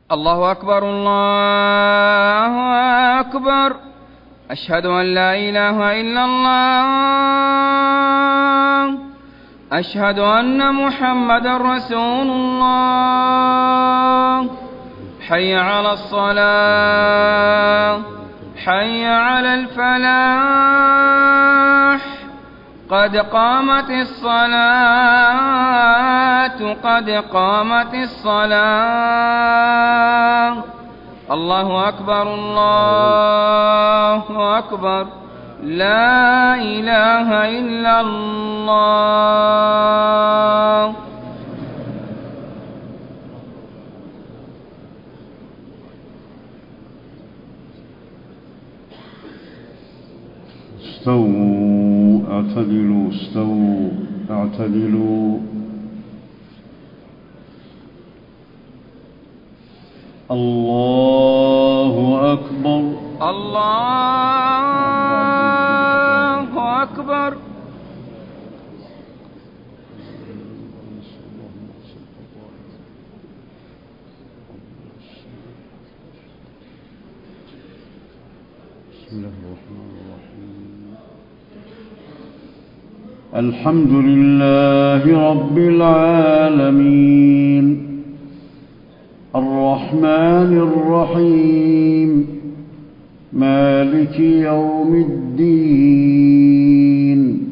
الله أكبر الله أكبر. أشهد أن لا إله إلا الله. أشهد أن محمدا رسول الله. حي على الصلاة، حي على الفلاح، قد قامت الصلاة، قد قامت الصلاة. الله أكبر الله أكبر. لا إله إلا الله. استووا اعتدلوا، استووا اعتدلوا. الله أكبر الله أكبر. بسم الله الرحمن الرحيم. الحمد لله رب العالمين، الرحمن الرحيم، مالك يوم الدين.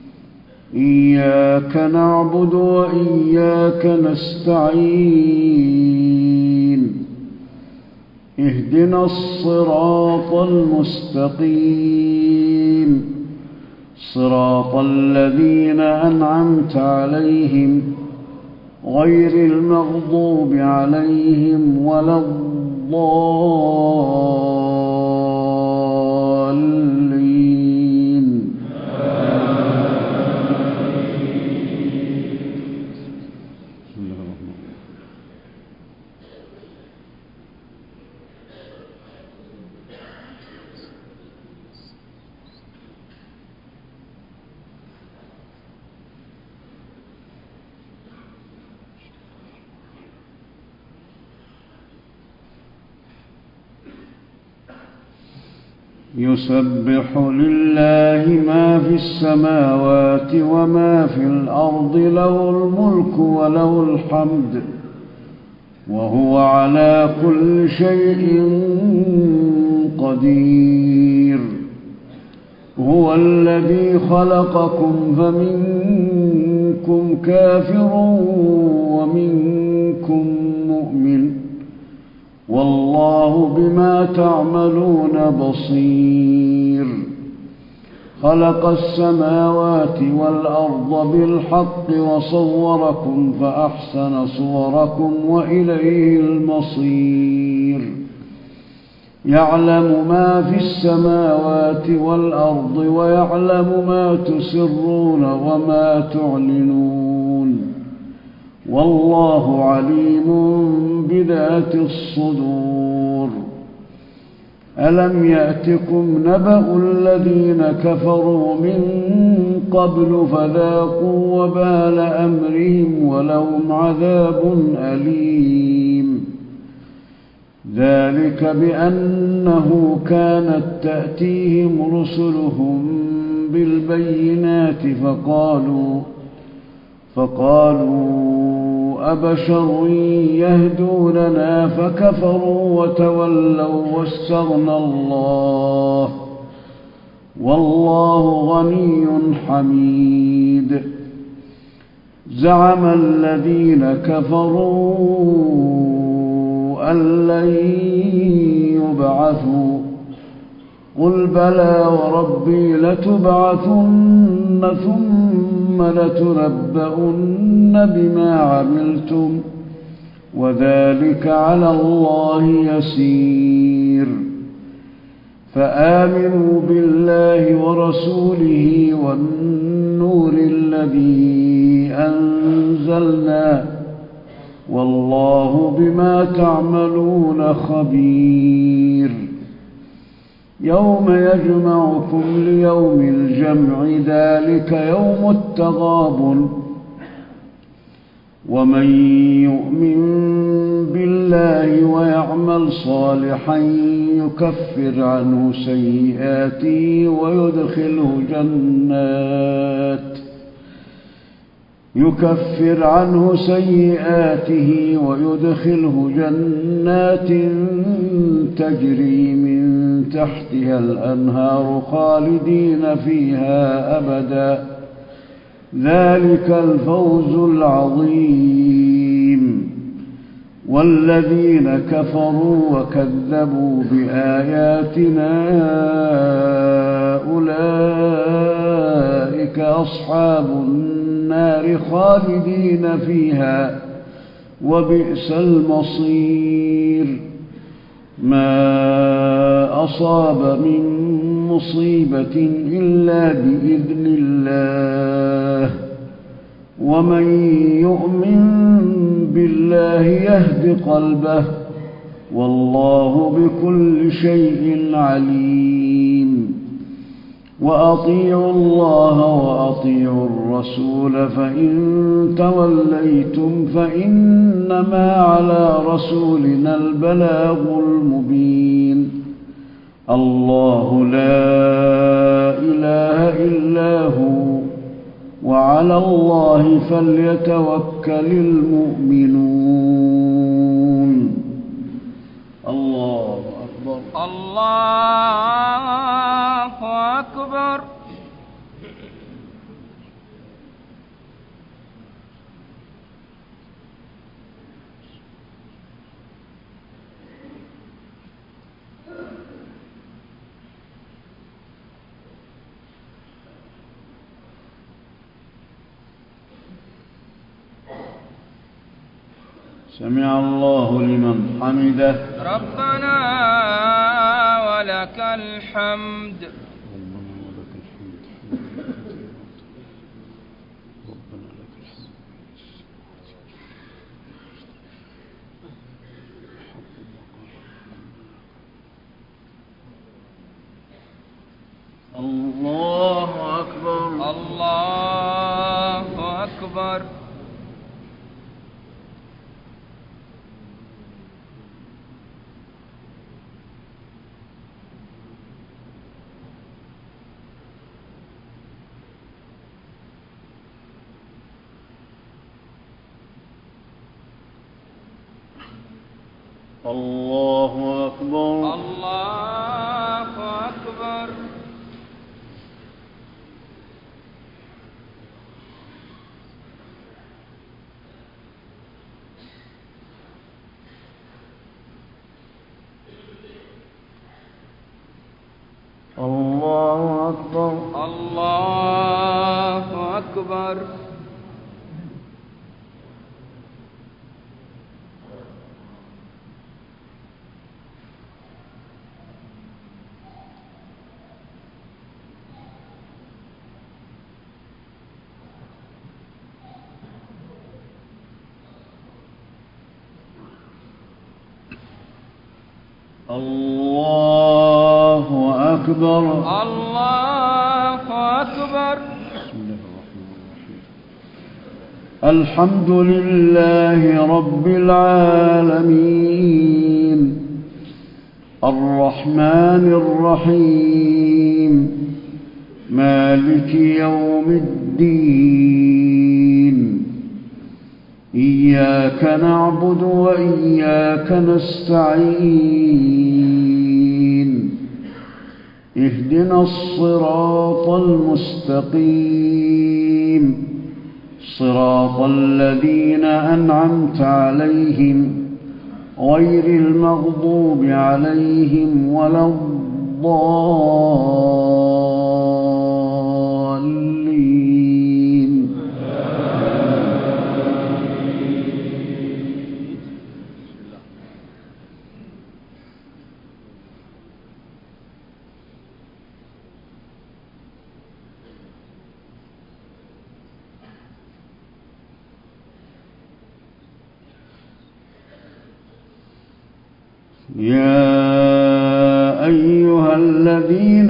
إياك نعبد وإياك نستعين. اهدنا الصراط المستقيم، صراط الذين أنعمت عليهم غير المغضوب عليهم ولا الضالين. يسبح لله ما في السماوات وما في الأرض، له الملك وله الحمد وهو على كل شيء قدير. هو الذي خلقكم فمنكم كافر ومنكم مؤمن، والله بما تعملون بصير. خلق السماوات والأرض بالحق وصوركم فأحسن صوركم وإليه المصير. يعلم ما في السماوات والأرض ويعلم ما تسرون وما تعلنون، والله عليم بذات الصدور. ألم يأتكم نبأ الذين كفروا من قبل فذاقوا وبال أمرهم ولهم عذاب أليم. ذلك بأنه كانت تأتيهم رسلهم بالبينات فقالوا أبشر يهدوننا فكفروا وتولوا واستغنى الله، والله غني حميد. زعم الذين كفروا أن لن يبعثوا، قل بلى وربي لتبعثن ثم لتنبؤن بما عملتم وذلك على الله يسير. فآمنوا بالله ورسوله والنور الذي أنزلنا، والله بما تعملون خبير. يوم يجمعكم ليوم الجمع، ذلك يوم التغابن. ومن يؤمن بالله الله ويعمل صالحا يكفر عنه سيئاته ويدخله جنات تجري من تحتها الأنهار خالدين فيها أبدا، ذلك الفوز العظيم. والذين كفروا وكذبوا بآياتنا أولئك أصحاب النار خالدين فيها وبئس المصير. ما أصاب من مصيبة إلا بإذن الله، ومن يؤمن بالله يهد قلبه، والله بكل شيء عليم. وأطيعوا الله وأطيعوا الرسول، فإن توليتم فإنما على رسولنا البلاغ المبين. الله لا إله إلا هو، وعلى الله فليتوكل المؤمنون. الله أكبر. الله أكبر. سمع الله لمن حمده. ربنا ولك الحمد. الله أكبر. الله أكبر. الله أكبر. الله أكبر. الله أكبر. الله أكبر. الله أكبر. الله أكبر. بسم الله الرحمن الرحيم. الحمد لله رب العالمين، الرحمن الرحيم، مالك يوم الدين. إياك نعبد وإياك نستعين. اهدنا الصراط المستقيم، صراط الذين أنعمت عليهم غير المغضوب عليهم ولا الضالين. يا أيها الذين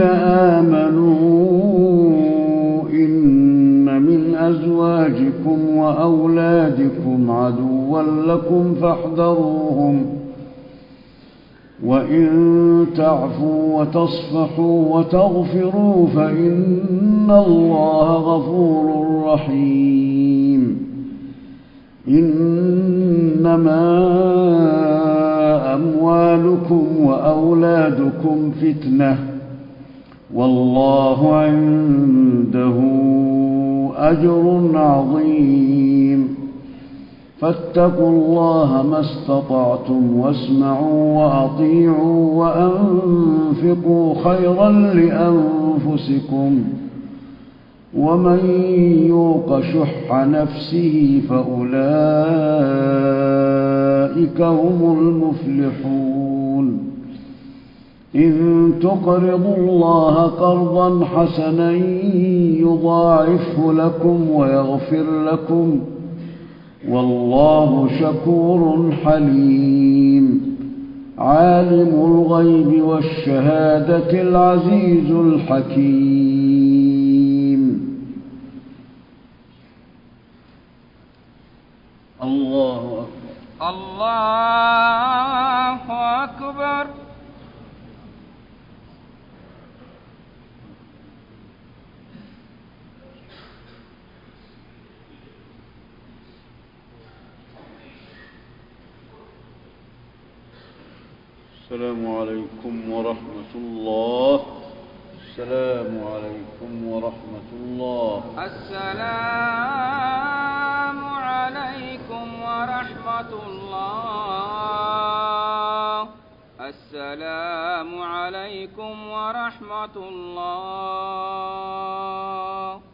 آمنوا إن من أزواجكم وأولادكم عدوا لكم فاحذروهم وإن تعفوا وتصفحوا وتغفروا فإن الله غفور رحيم إنما أموالكم وأولادكم فتنة والله عنده أجر عظيم فاتقوا الله ما استطعتم واسمعوا وأطيعوا وأنفقوا خيرا لأنفسكم ومن يوق شح نفسه فأولئك هم المفلحون إن تقرضوا الله قرضا حسنا يضاعفه لكم ويغفر لكم والله شكور حليم عالم الغيب والشهادة العزيز الحكيم. الله أكبر. الله أكبر. السلام عليكم ورحمة الله. السلام عليكم ورحمة الله. السلام عليكم ورحمة الله. السلام عليكم ورحمة الله.